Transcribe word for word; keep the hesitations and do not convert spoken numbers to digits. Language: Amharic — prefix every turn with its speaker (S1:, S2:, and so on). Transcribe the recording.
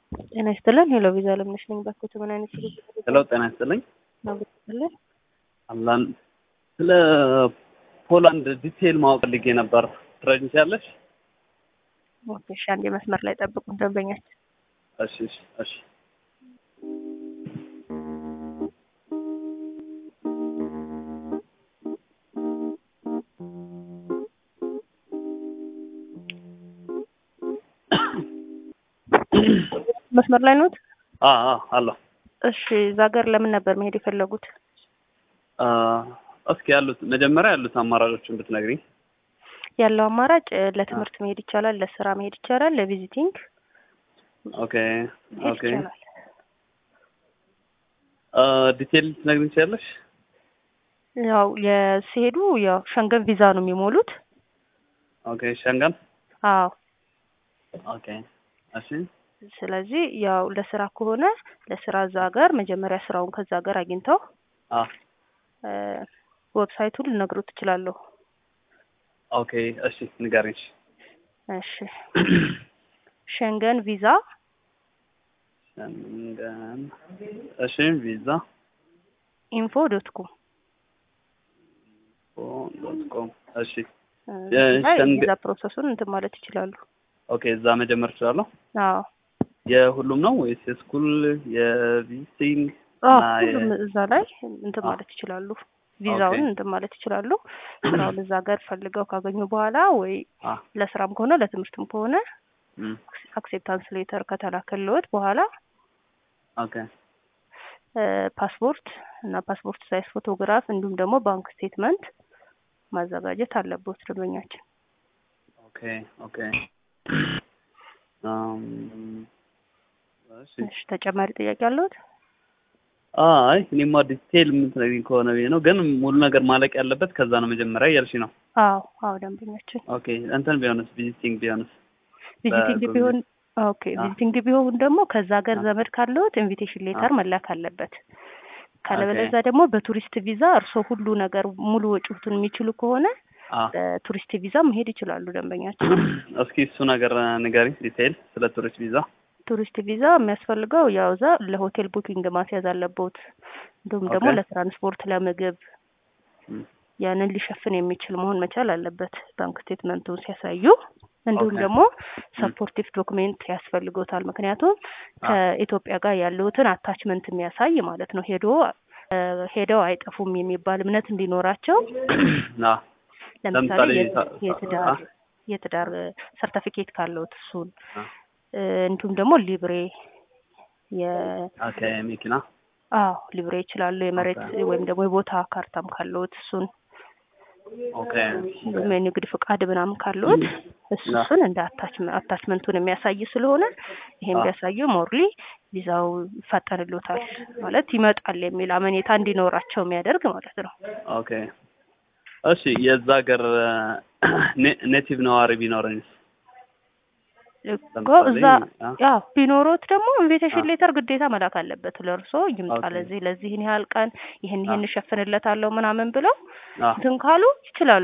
S1: ጤና ይስጥልን። ሄሎ ቪዛ ለምነሽ ነኝ። ባክዎት ምን አይነት ስለ
S2: ሄሎ ጤና ይስጥልኝ።
S1: ነው ብትልኝ?
S2: አላን ስለ ፖላንድ ዲቴል ማወቅ ፈልጌ ነበር። ትረጂኛለሽ?
S1: ኦኬ፣ እሺ፣ አንዴ መስመር ላይ ጠብቁ ደንበኛችን።
S2: እሺ እሺ እሺ።
S1: መስመር ላይ ነው?
S2: አ አ አሎ።
S1: እሺ፣ እዛ ሀገር ለምን ነበር መሄድ የፈለጉት?
S2: አ እስኪ ያሉት መጀመሪያ ያሉት አማራጮችን ብትነግሪኝ።
S1: ያለው አማራጭ ለትምህርት መሄድ ይቻላል፣ ለስራ መሄድ ይቻላል፣ ለቪዚቲንግ
S2: ኦኬ ኦኬ።
S1: ይቻላል።
S2: አ ዲቴል ትነግሪኝ ትችያለሽ?
S1: ያው የሲሄዱ ያው ሸንገን ቪዛ ነው የሚሞሉት።
S2: ኦኬ ሸንገን።
S1: አዎ
S2: ኦኬ እሺ።
S1: ስለዚህ ያው ለስራ ከሆነ ለስራ እዛ ሀገር መጀመሪያ ስራውን ከዛ ሀገር አግኝተው
S2: አ
S1: ዌብሳይቱን ልነግሮት እችላለሁ።
S2: ኦኬ እሺ ንገሪኝ።
S1: እሺ ሸንገን ቪዛ
S2: ሸንገን እሺ ቪዛ
S1: ኢንፎ ዶት ኮም
S2: ዶት ኮም እሺ።
S1: የቪዛ ፕሮሰሱን እንትን ማለት ይችላሉ።
S2: ኦኬ እዛ መጀመር እችላለሁ?
S1: አዎ።
S2: የሁሉም ነው ወይስ የስኩል የቪዚቲንግ?
S1: አዎ ሁሉም እዛ ላይ እንትን ማለት ይችላሉ። ቪዛውን እንትን ማለት ይችላሉ። ስራውን እዛ ሀገር ፈልገው ካገኙ በኋላ ወይ ለስራም ከሆነ ለትምህርትም ከሆነ አክሴፕታንስ ሌተር ከተላከልዎት በኋላ
S2: ኦኬ
S1: ፓስፖርት እና ፓስፖርት ሳይዝ ፎቶግራፍ እንዲሁም ደግሞ ባንክ ስቴትመንት ማዘጋጀት አለበት ደንበኛችን።
S2: ኦኬ ኦኬ አም
S1: እሺ ተጨማሪ ጥያቄ አለዎት?
S2: አይ እኔማ ዲቴል ምን ትነግሪኝ ከሆነ ብዬ ነው። ግን ሙሉ ነገር ማለቅ ያለበት ከዛ ነው መጀመሪያ እያልሽ ነው?
S1: አዎ አዎ ደንበኛችን።
S2: ኦኬ እንትን ቢሆንስ ቪዚቲንግ ቢሆንስ?
S1: ቪዚቲንግ ቢሆን ኦኬ ቪዚቲንግ ቢሆን ደግሞ ከዛ ሀገር ዘመድ ካለዎት ኢንቪቴሽን ሌተር መላክ አለበት። ካለበለዚያ ደግሞ በቱሪስት ቪዛ እርሶ ሁሉ ነገር ሙሉ ወጪውን የሚችሉ ከሆነ በቱሪስት ቪዛ መሄድ ይችላሉ ደንበኛችን።
S2: እስኪ እሱ ነገር ንገሪኝ ዲቴል ስለ ቱሪስት ቪዛ።
S1: ቱሪስት ቪዛ የሚያስፈልገው ያው እዛ ለሆቴል ቡኪንግ ማስያዝ አለበት። እንዲሁም ደግሞ ለትራንስፖርት፣ ለምግብ ያንን ሊሸፍን የሚችል መሆን መቻል አለበት ባንክ ስቴትመንቱን ሲያሳዩ። እንዲሁም ደግሞ ሰፖርቲቭ ዶክሜንት ያስፈልጎታል። ምክንያቱም ከኢትዮጵያ ጋር ያለውትን አታችመንት የሚያሳይ ማለት ነው። ሄዶ ሄደው አይጠፉም የሚባል እምነት እንዲኖራቸው ለምሳሌ የትዳር የትዳር ሰርቲፊኬት ካለዎት እሱን እንቱም ደግሞ ሊብሬ የ
S2: ኦኬ መኪና
S1: አዎ ሊብሬ ይችላል። የመሬት ወይም ደግሞ የቦታ ካርታም ካለዎት እሱን
S2: ኦኬ
S1: የንግድ ፍቃድ ምናምን ካለዎት እሱን እንደ አታችመንት አታችመንቱን የሚያሳይ ስለሆነ ይሄን ቢያሳዩ ሞርሊ ቪዛው ይፈጠንልዎታል ማለት ይመጣል የሚል አመኔታ እንዲኖራቸው የሚያደርግ ማለት ነው።
S2: ኦኬ እሺ የዛ ሀገር ኔቲቭ ነዋሪ ቢኖርንስ?
S1: እኮ እዛ ያው ቢኖሮት ደግሞ ኢንቪቴሽን ሌተር ግዴታ መላክ አለበት። ለርሶ ይምጣ ለዚህ ለዚህ ይሄን ያህል ቀን ይሄን ይሄን ሸፍንለታለሁ ምናምን ብለው እንትን ካሉ ይችላሉ።